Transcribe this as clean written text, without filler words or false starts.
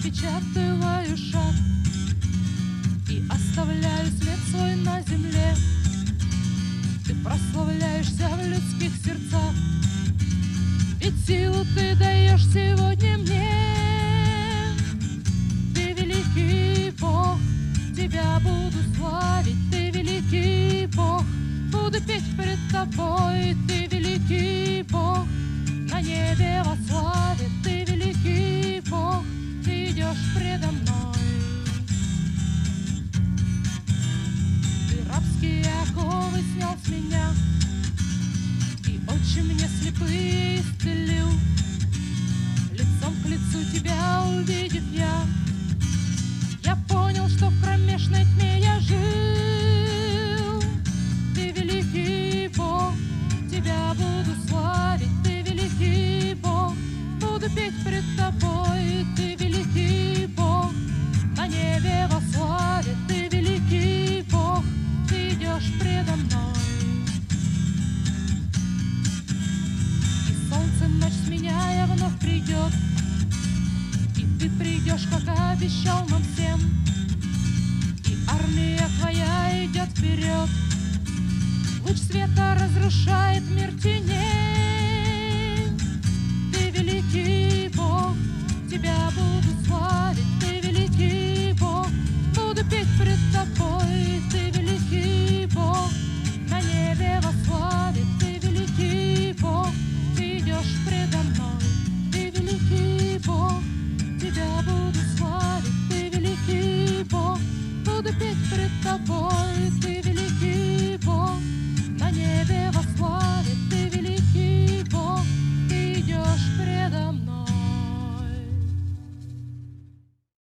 отпечатываю шаг и оставляю след свой на земле. Ты прославляешься в людских сердцах, ведь силу ты даешь сегодня мне. Ты великий Бог, тебя буду славить. Ты великий Бог, буду петь пред тобой. Ты великий Бог, на небе во славе. Ты великий Бог, ты идешь предо мной. Ты рабские оковы снял с меня, и очи мне слепые исцелил. Лицом к лицу тебя увидев я понял, что в кромешной тьме я жил. Ты великий Бог, тебя буду славить. Ты великий Бог, буду петь пред тобой. Ты великий Бог, на небе во славе. Ты великий Бог, ты идешь предо мной. И солнце ночь сменяя вновь придет, и ты придешь, как обещал нам всем. И армия твоя идет вперед, луч света разрушает мир теней.